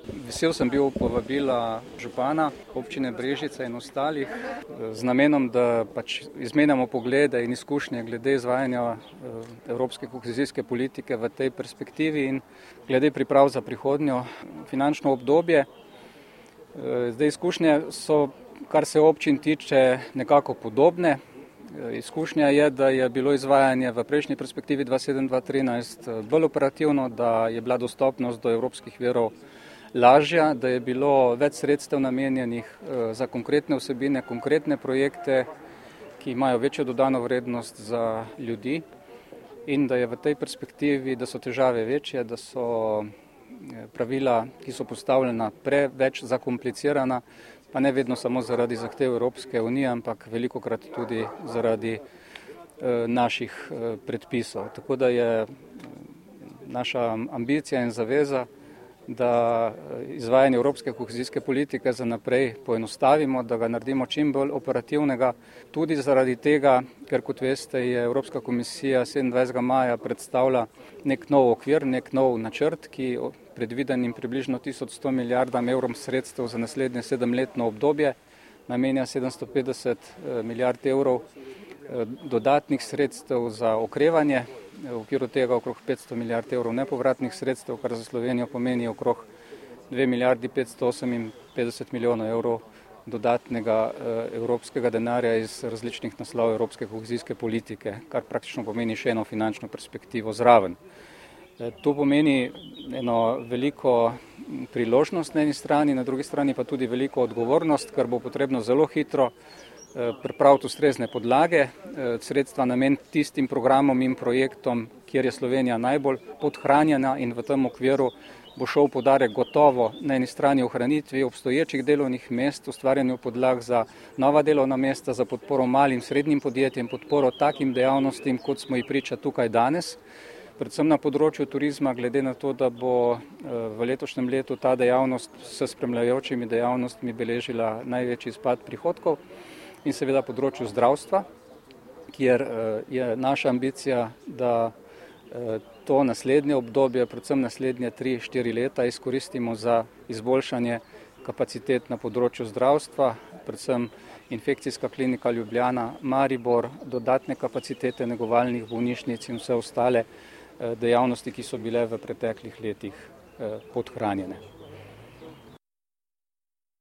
Vesel sem bil povabila župana občine Brežice in ostalih z namenom, da izmenjamo poglede in izkušnje glede izvajanja evropske kohezijske politike v tej perspektivi in glede priprav za prihodnjo finančno obdobje. Zdaj izkušnje so, kar se občin tiče, nekako podobne. Izkušnja je, da je bilo izvajanje v prejšnji perspektivi 2007-2013 bolj operativno, da je bila dostopnost do evropskih virov lažja, da je bilo več sredstev namenjenih za konkretne vsebine, konkretne projekte, ki imajo večjo dodano vrednost za ljudi in da je v tej perspektivi, da so težave večje, da so pravila, ki so postavljena, preveč zakomplicirana, pa ne vedno samo zaradi zahtev Evropske unije, ampak velikokrat tudi zaradi naših predpisov. Tako da je naša ambicija in zaveza, da izvajanje evropske kohezijske politike za naprej poenostavimo, da ga naredimo čim bolj operativnega, tudi zaradi tega, ker kot veste je Evropska komisija 27. maja predstavila nek nov okvir, nek nov načrt, ki predvidenim približno 1100 milijardam evrom sredstev za naslednje 7-letno obdobje namenja 750 milijard evrov dodatnih sredstev za okrevanje, v okviru tega okrog 500 milijard evrov nepovratnih sredstev, kar za Slovenijo pomeni okrog 2 milijardi 558 milijonov evrov dodatnega evropskega denarja iz različnih naslovov evropske kohezijske politike, kar praktično pomeni še eno finančno perspektivo zraven. To pomeni eno veliko priložnost na eni strani, na drugi strani pa tudi veliko odgovornost, ker bo potrebno zelo hitro pripraviti ustrezne podlage, sredstva nameniti tistim programom in projektom, kjer je Slovenija najbolj podhranjena in v tem okviru bo šel poudarek gotovo na eni strani ohranitvi obstoječih delovnih mest, ustvarjanju podlag za nova delovna mesta, za podporo malim, srednjim podjetjem, podporo takim dejavnostim, kot smo jih priča tukaj danes, predvsem na področju turizma, glede na to, da bo v letošnjem letu ta dejavnost s spremljajočimi dejavnostmi beležila največji izpad prihodkov, in seveda področju zdravstva, kjer je naša ambicija, da to naslednje obdobje, predvsem naslednje 3-4 leta izkoristimo za izboljšanje kapacitet na področju zdravstva, predvsem infekcijska klinika Ljubljana, Maribor, dodatne kapacitete negovalnih bolnišnic in vse ostale dejavnosti, ki so bile v preteklih letih podhranjene.